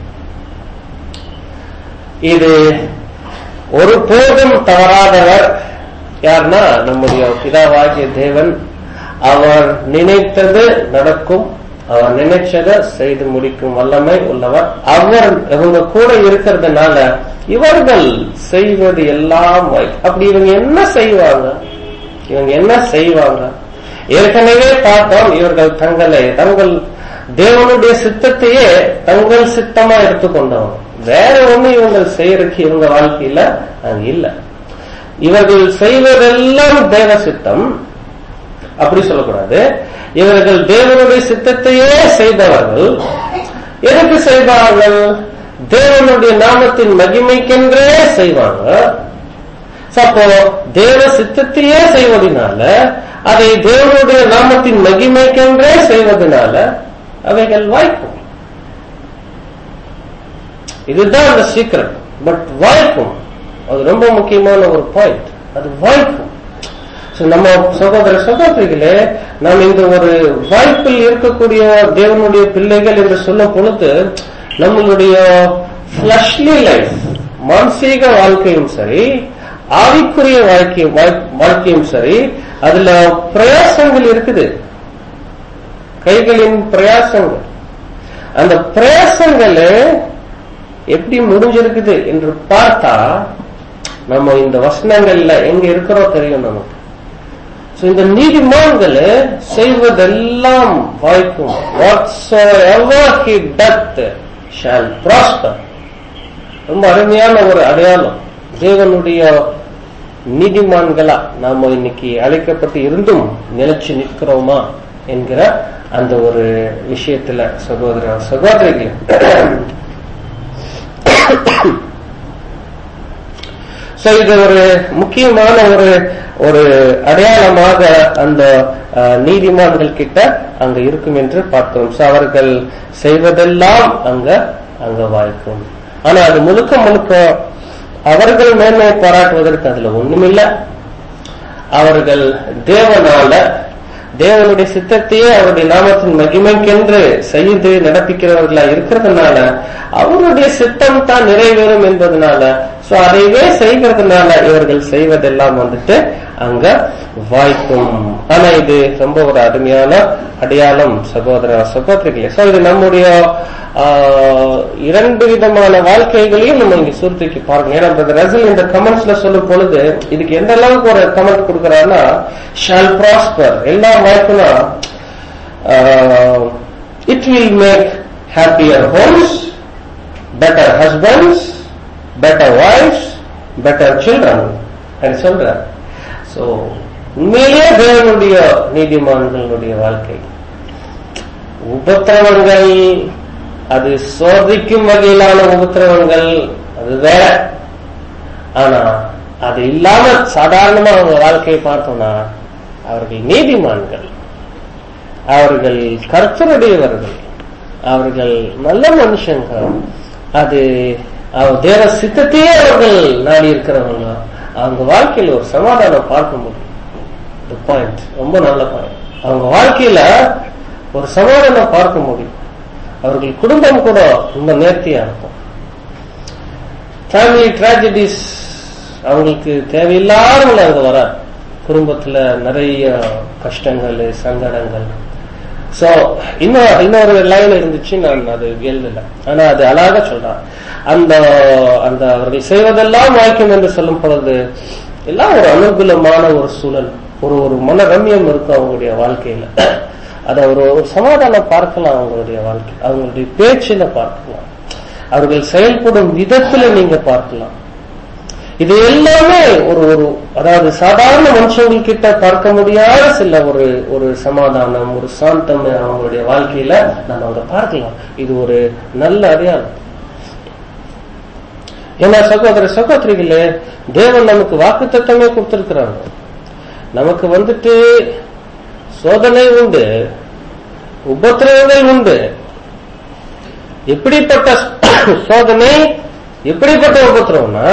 இது ஒரு போதும் தவறாதவர் யார்னா நம்முடைய பிதாவாகிய தேவன். அவர் நினைத்தது நடக்கும், அவர் நினைச்சதை செய்து முடிக்கும் வல்லமை உள்ளவர். அவர் இவங்க கூட இருக்கிறதுனால இவர்கள் செய்வது எல்லாம் அப்படி. இவங்க என்ன செய்வாங்க? இவங்க என்ன செய்வாங்க? ஏற்கனவே பார்த்தோம், இவர்கள் தங்களை தங்கள் தேவனுடைய சித்தத்தையே தங்கள் சித்தமா எடுத்துக்கொண்டவங்க. வேற ஒண்ணு இவங்க செய்யறதுக்கு இவங்க வாழ்க்கையில அது இல்லை. இவர்கள் செய்வதெல்லாம் தேவ சித்தம் அப்படி சொல்லக்கூடாது. இவர்கள் தேவனுடைய சித்தத்தையே செய்தவர்கள். எதுக்கு செய்வார்கள்? தேவனுடைய நாமத்தின் மகிமைக்கென்றே செய்வாங்க. அப்போ தேவ சித்தத்தையே செய்வதனால, அதை தேவனுடைய நாமத்தின் மகிமைக்கென்றே செய்வதனால அவைகள் வாய்க்கும். இதுதான் அந்த சீக்கிரம். பட் வாய்க்கும், அது ரொம்ப முக்கியமான ஒரு பாயிண்ட். அது வாய்க்கும். நம்ம சகோதர சகோதரிகளே, நாம் இந்த ஒரு வாய்ப்பில் இருக்கக்கூடிய தேவனுடைய பிள்ளைகள் என்று சொல்லும் பொழுது நம்மளுடைய ஃபிளஷ்லி லைஃப், மானசீக வாழ்க்கையும் சரி, ஆவிக்குரிய வாழ்க்கையும் வாழ்க்கையும் சரி, அதுல பிரயாசங்கள் இருக்குது, கைகளின் பிரயாசங்கள். அந்த பிரயாசங்கள் எப்படி முடிஞ்சிருக்குது என்று பார்த்தா நம்ம இந்த வசனங்கள்ல எங்க இருக்கிறோம் தெரியும் நமக்கு. இந்த நீதிமான்கள் செய்வதெல்லாம் வாய்க்கும். whatsoever he doth shall prosper. ரொம்ப அருமையான ஒரு அடையாளம். தேவனுடைய நீதிமான்களா நாம இன்னைக்கு அழைக்கப்பட்டு இருந்தும் நிலைச்சு நிற்கிறோமா என்கிற அந்த ஒரு விஷயத்துல சகோதர சகோதரிகள், இது ஒரு முக்கியமான ஒரு ஒரு அடையாளமாக அந்த நீதிமான்கள் கிட்ட அங்க இருக்கும் என்று பார்த்தோம். அவர்கள் செய்வதெல்லாம் அங்க அங்க வாய்க்கும். ஆனா அது முழுக்க முழுக்க அவர்கள் மேன்மை பாராட்டுவதற்கு அதுல ஒண்ணுமில்லை. அவர்கள் தேவனால தேவனுடைய சித்தத்தையே அவருடைய நாமத்தின் மகிமைக்கென்று செய்து நடப்பிக்கிறவர்களா இருக்கிறதுனால அவருடைய சித்தம் தான் நிறைவேறும் என்பதனால, சோ அதைவே செய்கிறதுனால இவர்கள் செய்வதெல்லாம் வந்துட்டு அங்க வாய்க்கும். ஆனா இது ரொம்ப ஒரு அருமையான அடையாளம் சகோதர சகோதரிகளே. சோ இது நம்முடைய இரண்டு விதமான வாழ்க்கைகளையும் நம்ம இங்க சுருத்திக்கு பாருங்க. ஏன்னா பிரதர் ரசல் இந்த கமெண்ட்ஸ்ல சொல்லும் பொழுது இதுக்கு எந்த அளவுக்கு ஒரு கமெண்ட் கொடுக்கறாருன்னா, ஷால் ப்ராஸ்பர் எல்லாம் வாய்ப்புனா, it will make happier homes, better husbands, better wives, better children and சொல்ற. So சோ உண்மையிலேயே தேவனுடைய நீதிமான்களுடைய வாழ்க்கை உபத்திரவங்கள், அது சோதிக்கும் வகையிலான உபத்திரவங்கள், அது வேற. ஆனா அது இல்லாம சாதாரணமா அவங்க வாழ்க்கையை பார்த்தோம்னா அவர்கள் நீதிமான்கள், அவர்கள் கர்த்தருடையவர்கள், அவர்கள் நல்ல மனுஷங்க. அது தேவ சித்தத்தையே அவர்கள் நாடி இருக்கிறவங்க. அவங்க வாழ்க்கையில ஒரு சமாதானம் பார்க்க முடியும். பாயிண்ட் ரொம்ப நல்ல பாயிண்ட். அவங்க வாழ்க்கையில ஒரு சமாதானம் பார்க்க முடியும். அவர்கள் குடும்பம் கூட ரொம்ப நேர்த்தியா இருக்கும். ஃபேமிலி டிராஜடிஸ் அவங்களுக்கு தேவையில்லாதவங்க அங்க வர, குடும்பத்துல நிறைய கஷ்டங்கள், சங்கடங்கள். சோ இன்னும் இன்னொரு லைன் இருந்துச்சு, நான் அது எழுதல. ஆனா அது அழகா சொல்றான். அந்த அந்த அவர்கள் செய்வதெல்லாம் வாய்க்கும் என்று சொல்லும் பொழுது எல்லாம் ஒரு அனுகூலமான ஒரு சூழல், ஒரு ஒரு மன ரம்யம் இருக்கும் அவங்களுடைய வாழ்க்கையில. அத ஒரு சமாதானம் பார்க்கலாம் அவங்களுடைய வாழ்க்கை, அவங்களுடைய பேச்சில பார்க்கலாம், அவர்கள் செயல்படும் விதத்துல நீங்க பார்க்கலாம். இது எல்லாமே ஒரு ஒரு அதாவது சாதாரண மனுஷங்கள் கிட்ட பார்க்க முடியாத சில ஒரு ஒரு சமாதானம், ஒரு சாந்தம் அவங்களுடைய வாழ்க்கையில நம்ம அங்க பார்க்கலாம். இது ஒரு நல்ல அடையாளம். ஏன்னா சகோதர சகோதரிகளே, தேவன் நமக்கு வாக்குத்தத்தமே கொடுத்திருக்கிறாங்க. நமக்கு வந்துட்டு சோதனை உண்டு, உபத்திரவங்கள் உண்டு. எப்படிப்பட்ட சோதனை, எப்படிப்பட்ட உபத்திரவம்னா,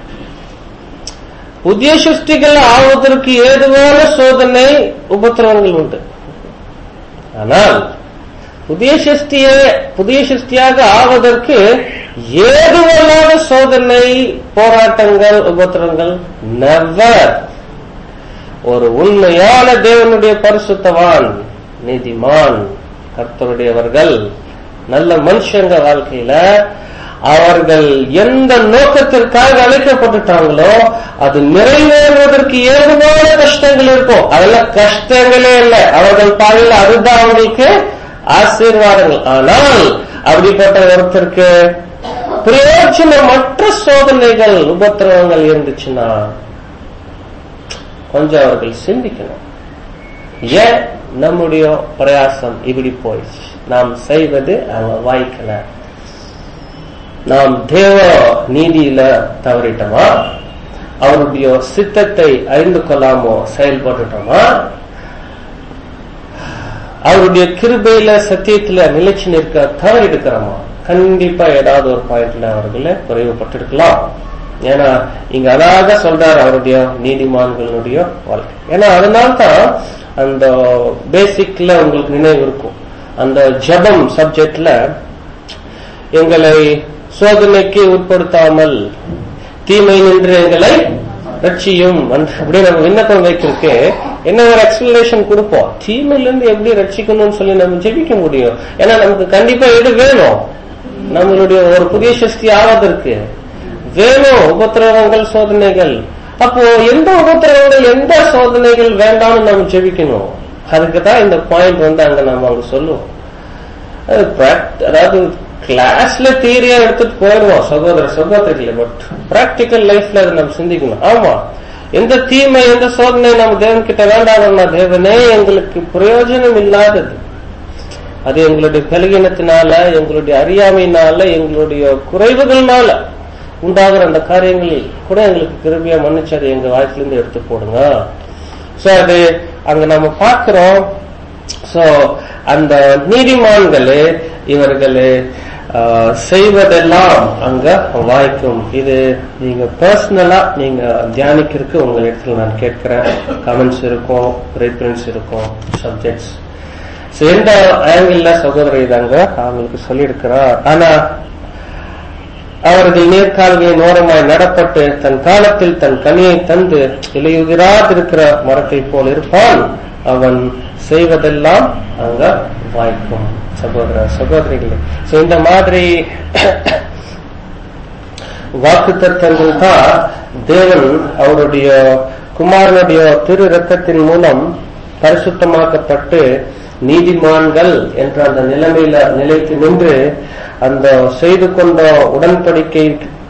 புதிய சிருஷ்டிகள் ஆவதற்கு ஏதுவான சோதனை உபத்திரவங்கள் உண்டு. ஆனால் புதிய சிருஷ்டிய புதிய சிருஷ்டியாக ஆவதற்கு ஏதுவல்லாத சோதனை, போராட்டங்கள், உபத்திரவங்கள் நெவர். ஒரு உண்மையான தேவனுடைய பரிசுத்தவான், நீதிமான், கர்த்தருடையவர்கள், நல்ல மனுஷங்க வாழ்க்கையில அவர்கள் எந்த நோக்கத்திற்காக அழைக்கப்பட்டுட்டாங்களோ அது நிறைவேறுவதற்கு ஏதுவான கஷ்டங்கள் இருக்கும். அதெல்லாம் கஷ்டங்களே இல்லை, அவர்கள் பாதையில் அதுதான் அவங்களுக்கு ஆசீர்வாதங்கள். ஆனால் அப்படிப்பட்ட ஒருத்தருக்கு பிரயோஜனமற்ற சோதனைகள், உபத்திரவங்கள் இருந்துச்சுன்னா கொஞ்சம் அவர்கள் சிந்திக்கணும். ஏன் நம்முடைய பிரயாசம் இப்படி போயிடுச்சு, நாம் செய்வது அங்க வாய்க்கல, நாம் தேவ நீதியில தவறிட்டோமா, அவருடைய சித்தத்தை அறிந்து கொள்ளாமோ செயல்பட்டுட்டோமா, அவருடைய கிருபையில சத்தியத்துல நிலைச்சு நிற்க தவறி இருக்கிறோமா? கண்டிப்பா ஏதாவது ஒரு பாயிண்ட்ல அவர்களை குறைவுபட்டிருக்கலாம். ஏன்னா இங்க அழகாக சொல்றாரு அவருடைய நீதிமான்களுடைய வாழ்க்கை. ஏன்னா அதனால்தான் அந்த பேசிக்ல உங்களுக்கு நினைவு இருக்கும், அந்த ஜெபம் சப்ஜெக்ட்ல எங்களை சோதனைக்கு உட்படுத்தாமல் தீமை நின்று எங்களை ரட்சியும் அப்படி நம்ம விண்ணப்பம் வைக்கிறதுக்கு என்ன ஒரு எக்ஸ்பிளனேஷன் கொடுப்போம். தீமையிலிருந்து எப்படி ரட்சிக்கணும்னு சொல்லி நம்ம ஜெபிக்க முடியும். ஏன்னா நமக்கு கண்டிப்பா எது வேணும், நம்மளுடைய ஒரு புதிய சக்தி ஆவதற்கு வேணும் உபத்திரவங்கள், சோதனைகள். அப்போ எந்த உபத்திரவங்கள், எந்த சோதனைகள் வேண்டாம்னு நம்ம ஜெபிக்கணும். அதுக்குதான் இந்த பாயிண்ட் வந்து அங்க நம்ம அங்க சொல்லுவோம். அதாவது கிளாஸ்ல தியரியா எடுத்துட்டு போயிடுவோம் சகோதர சகோதரிகளை, பட் பிராக்டிக்கல் லைஃப்ல அதை நம்ம சிந்திக்கணும். ஆமா, எந்த தீமை, எந்த சோதனை நம்ம தேவன் கிட்ட வேண்டாம்னா, தேவனே எங்களுக்கு பிரயோஜனம் இல்லாதது, அது எங்களுடைய பலகீனத்தினால, எங்களுடைய அறியாமையினால, எங்களுடைய குறைவுகள்னால உண்டாகிற அந்த காரியங்களில் கூட எங்களுக்கு கிருபையா மன்னிச்சு அதை எங்க வாழ்க்கையிலிருந்து எடுத்து போடுங்க. சோ அது அங்க நம்ம பார்க்கிறோம். சோ அந்த நீதிமான்களே இவர்களே செய்வதெல்லாம் அங்க வாய்க்கும். இது நீங்க பர்சனலா நீங்க தியானிக்கிறதுக்கு உங்க இடத்துல நான் கேட்கிறேன். கமெண்ட்ஸ் இருக்கும், ரெஃபரன்ஸ் இருக்கும், சப்ஜெக்ட்ஸ். எந்த ஆங்கிள் சகோதரர் இதாங்க அவங்களுக்கு சொல்லி இருக்கிறார். ஆனா அவர்கள் நேர்கால்களின் ஓரமாய் நடப்பட்டு தன் காலத்தில் தன் கனியை தந்து இலையுதிராதிருக்கிற மரத்தை போல் இருப்பான், அவன் செய்வதெல்லாம் அங்க வாய்க்கும். சகோதர சகோதரிகளே, இந்த மாதிரி வாக்குத்தத்தங்கள் தான் தேவன் அவருடைய குமாரனுடைய திரு ரத்தத்தின் மூலம் பரிசுத்தமாக்கப்பட்டு நீதிமான்கள் என்ற அந்த நிலைமையில நிலைத்து நின்று அந்த செய்து கொண்ட உடன்படிக்கை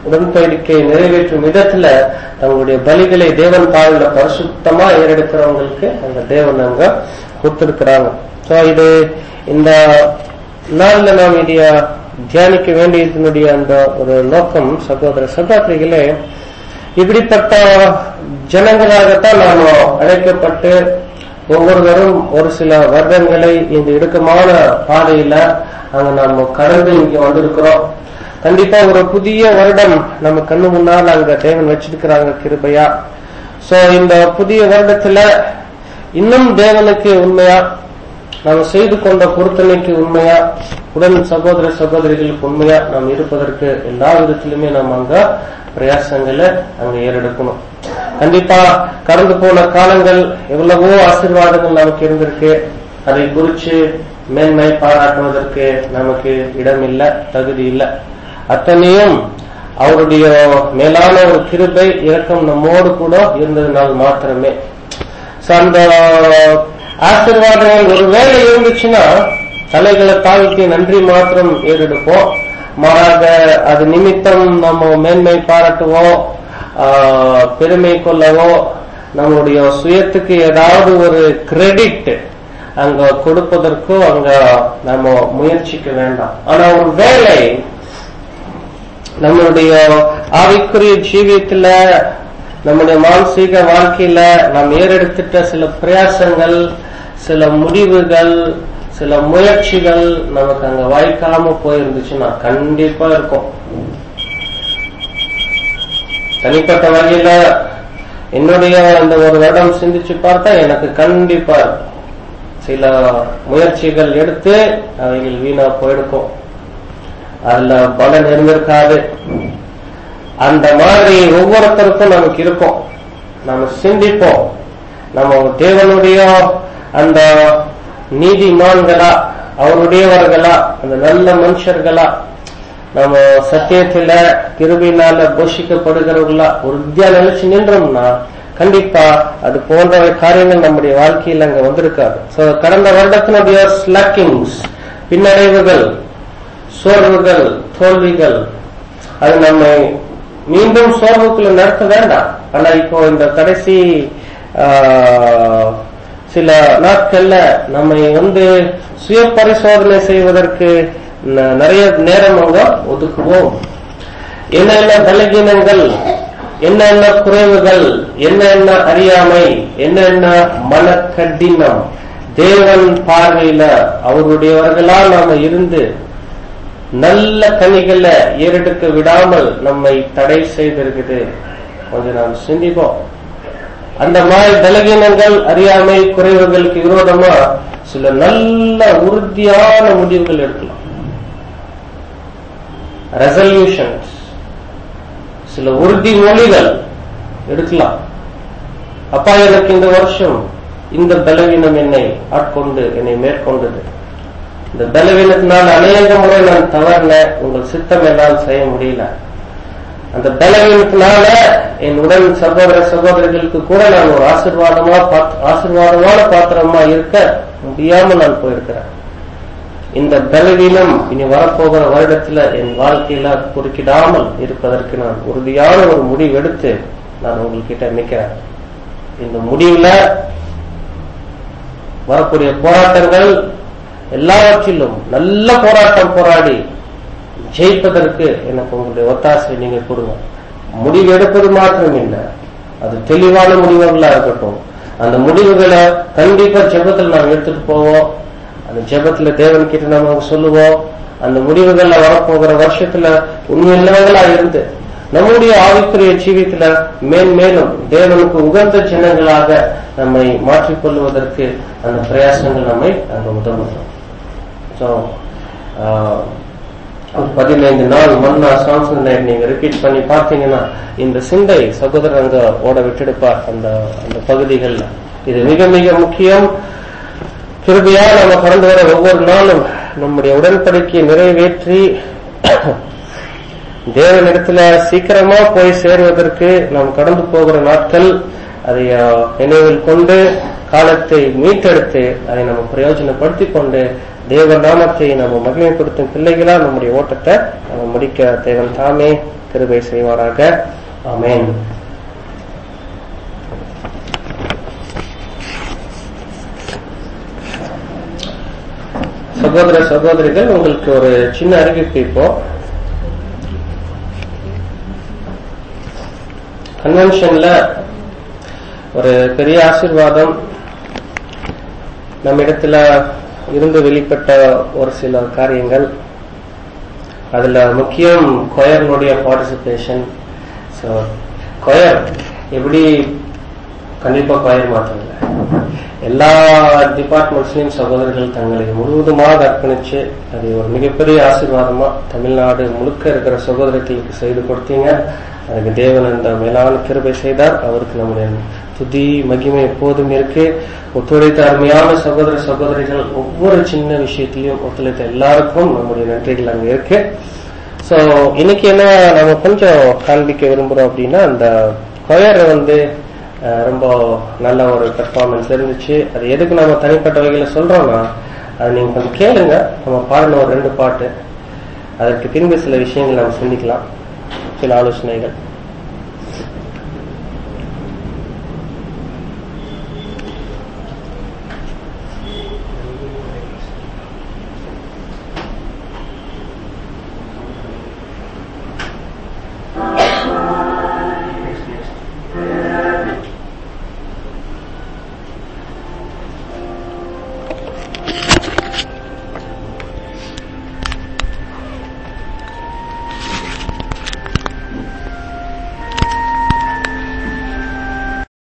உடன்படிக்கை நிறைவேற்றும் விதத்துல தங்களுடைய பலிகளை தேவன் பாடல பரிசுத்தமா ஏறெடுக்கிறவங்களுக்கு அந்த தேவன் அங்க கொடுத்திருக்கிறாங்க. சோ இது இந்த நாள்ல நாம் இதைய தியானிக்க வேண்டியதனுடைய அந்த ஒரு நோக்கம் சகோதர சகோதரிகளே, இப்படிப்பட்ட ஜனங்களாகத்தான் நாம் அழைக்கப்பட்டு ஒவ்வொருவரும் ஒரு சில வருடங்களை இந்த இடுக்கமான பாதையில அங்க நம்ம கடந்து இங்க வந்திருக்கிறோம். கண்டிப்பா ஒரு புதிய வருடம் நம்ம கண்ணு முன்னால் அங்க தேவன் வச்சிருக்கிறாங்க கிருபையா. சோ இந்த புதிய வருடத்துல இன்னும் தேவனுக்கு உண்மையா, நாம் செய்து கொண்ட பொருத்தனைக்கு உண்மையா, உடன் சகோதர சகோதரிகளுக்கு உண்மையா நாம் இருப்பதற்கு எல்லா விதத்திலுமே நாம் அங்க பிரயாசங்களை அங்க ஏறெடுக்கணும். கண்டிப்பா கடந்து போன காலங்கள் எவ்வளவோ ஆசீர்வாதங்கள் நமக்கு இருந்திருக்கு. அதை குறிச்சு மேன்மை பாராட்டுவதற்கு நமக்கு இடம் இல்லை, தகுதி இல்லை. அத்தனையும் அவருடைய மேலான ஒரு கிருபை இரக்கம் நம்மோடு கூட இருந்ததுனால் மாத்திரமே. அந்த ஆசீர்வாதங்கள் ஒருவேளை இருந்துச்சுன்னா தலைகளை தாழ்த்தி நன்றி மாத்திரம் ஏறெடுப்போம். மாறாக அது நிமித்தம் நம்ம மேன்மை பாராட்டுவோம், பெருமை கொள்ளவோ, நம்முடைய சுயத்துக்கு ஏதாவது ஒரு கிரெடிட் அங்க கொடுப்பதற்கோ அங்க நம்ம முயற்சிக்க வேண்டாம். ஆனா ஒரு வேளை நம்மளுடைய ஆவிக்குரிய ஜீவியத்துல, நம்முடைய மானசீக வாழ்க்கையில நாம் ஏறெடுத்துட்ட சில பிரயாசங்கள், சில முடிவுகள், சில முயற்சிகள் நமக்கு அங்க வாய்க்காம போயிருந்துச்சுன்னா கண்டிப்பா இருக்கும். தனிப்பட்ட வகையில என்னுடைய அந்த ஒரு வருடம் சிந்திச்சு பார்த்தா எனக்கு கண்டிப்பா சில முயற்சிகள் எடுத்து அவைகள் வீணா போயிருக்கும், அதுல பலன் இருந்திருக்காது. அந்த மாதிரி ஒவ்வொருத்தருக்கும் நமக்கு இருக்கும். நம்ம சிந்திப்போம், நம்ம தேவனுடைய அந்த நீதிமான்களா, அவருடையவர்களா, அந்த நல்ல மனுஷர்களா, நம்ம சத்தியத்துல கிருபையினால போஷிக்கப்படுகிறவர்களா உறுதியா நினைச்சு நின்றோம்னா கண்டிப்பா அது போன்ற காரியங்கள் நம்முடைய வாழ்க்கையில் அங்க வந்திருக்காது. கடந்த வருடத்தினுடைய ஸ்லாக்கிங்ஸ், பின்னடைவுகள், சோர்வுகள், தோல்விகள், அது நம்மை மீண்டும் சோர்வுக்குள்ள நடத்த வேண்டாம். ஆனா இப்போ இந்த கடைசி சில நாட்கள்ல நம்மை வந்து சுய பரிசோதனை செய்வதற்கு நிறைய நேரம் அங்க ஒதுக்குவோம். என்னென்ன பலகீனங்கள், என்னென்ன குறைவுகள், என்னென்ன அறியாமை, என்னென்ன மனக்கடினம் தேவன் பார்வையில அவருடையவர்களா நாம இருந்து நல்ல கனிகளை ஏறெடுக்க விடாமல் நம்மை தடை செய்திருக்குது. கொஞ்சம் நாம் சிந்திப்போம். அந்த மாதிரி பலகீனங்கள், அறியாமை, குறைவுகளுக்கு விரோதமா சில நல்ல உறுதியான முடிவுகள் எடுக்கலாம். ரெசல்யூஷன்ஸ், சில உறுதி மொழிகள் எடுக்கலாம். அப்பா, எனக்கு இந்த வருஷம் இந்த பலவீனம் என்னை ஆட்கொண்டு என்னை மேற்கொண்டது, இந்த பலவீனத்தினால் அநேக முறை நான் தவறின, உங்கள் சித்தம் எல்லாம் செய்ய முடியல. அந்த பலவீனத்தினால என் உடன் சகோதர சகோதரிகளுக்கு கூட நான் ஒரு ஆசீர்வாதமா ஆசீர்வாதமான பாத்திரமா இருக்க முடியாம நான் போயிருக்கிறேன். இந்த பலவீனம் இனி வரப்போகிற வருடத்துல என் வாழ்க்கையில குறுக்கிடாமல் இருப்பதற்கு நான் உறுதியான ஒரு முடிவு எடுத்து நான் உங்கள்கிட்ட நிக்கிறேன். இந்த முடிவுல வரக்கூடிய போராட்டங்கள் எல்லாவற்றிலும் நல்ல போராட்டம் போராடி ஜெயிப்பதற்கு எனக்கு உங்களுடைய ஒத்தாசை நீங்க கொடுங்க. முடிவு எடுப்பது மாத்திரம் இல்லை, அது தெளிவான முடிவுகளா இருக்கட்டும். அந்த முடிவுகளை கண்டிப்பா ஜெபத்தில் நாம் எடுத்துட்டு போவோம். அந்த ஜெபத்துல தேவன் கிட்ட நம்ம சொல்லுவோம். அந்த முடிவுகள்ல வரப்போகிற வருஷத்துல உண்மையில்லவங்களா இருந்து நம்முடைய ஆவிக்குரிய ஜீவியத்துல மேன்மேலும் தேவனுக்கு உகந்த ஜனங்களாக நம்மை மாற்றிக்கொள்வதற்கு அந்த பிரயாசங்கள் நம்மை அங்க உதவும். பதினைந்து நாள் மன்னா சாம்சன் நீங்க ரிப்பீட் பண்ணி பார்த்தீங்கன்னா இந்த சிந்தை சகோதரர் அங்க ஓட விட்டெடுப்பார் அந்த அந்த பகுதிகள்ல. இது மிக மிக முக்கியம். கிருபையா நம்ம கடந்து வர ஒவ்வொரு நாளும் நம்முடைய உடன்படிக்கையை நிறைவேற்றி தேவனிடத்துல சீக்கிரமா போய் சேருவதற்கு நாம் கடந்து போகிற நாட்கள், அதை நினைவில் கொண்டு காலத்தை மீட்டெடுத்து அதை நம்ம பிரயோஜனப்படுத்தி கொண்டு தேவ நாமத்தை நம்ம மகிமைப்படுத்தும் பிள்ளைகளா நம்முடைய ஓட்டத்தை நம்ம முடிக்க தேவன் தாமே கிருபை செய்வாராக. ஆமென். சகோதர சகோதரிகள், உங்களுக்கு ஒரு சின்ன அறிவிப்பு. இப்போ கன்வென்ஷன்ல ஒரு பெரிய ஆசீர்வாதம் நம்ம இடத்துல இருந்து வெளிப்பட்ட ஒரு சில காரியங்கள். அதுல முக்கியம் கொயர்களுடைய பார்ட்டிசிபேஷன். ஸோ கொயர் எப்படி கண்டிப்பா கொயர் மாற்றம் இல்லை, எல்லா டிபார்ட்மெண்ட்ஸ்லயும் சகோதரர்கள் தங்களை முழுவதுமாக அர்ப்பணிச்சு அது ஒரு மிகப்பெரிய ஆசீர்வாதமா தமிழ்நாடு முழுக்க இருக்கிற சகோதரர்களுக்கு செய்து கொடுத்தீங்க. அதுக்கு தேவன் அந்த மேலான கிருபை செய்தார். அவருக்கு நம்முடைய துதி மகிமை எப்போதும் இருக்கு. ஒத்துழைத்த அருமையான சகோதர சகோதரிகள் ஒவ்வொரு சின்ன விஷயத்திலையும் ஒத்துழைத்த எல்லாருக்கும் நம்முடைய நன்றிகள் அங்க இருக்கு. சோ இன்னைக்கு என்ன நம்ம கொஞ்சம் காண்பிக்க விரும்புறோம் அப்படின்னா, அந்த கொயர் வந்து ரொம்ப நல்ல ஒரு பெர்ஃபார்மன்ஸ் இருந்துச்சு. அது எதுக்கு நம்ம தனிப்பட்ட வகையில சொல்றோம்னா, அது நீங்க கொஞ்சம் கேளுங்க. நம்ம பாடின ஒரு ரெண்டு பாட்டு, அதற்கு பின்பு சில விஷயங்கள் நம்ம சிந்திக்கலாம், சில ஆலோசனைகள்.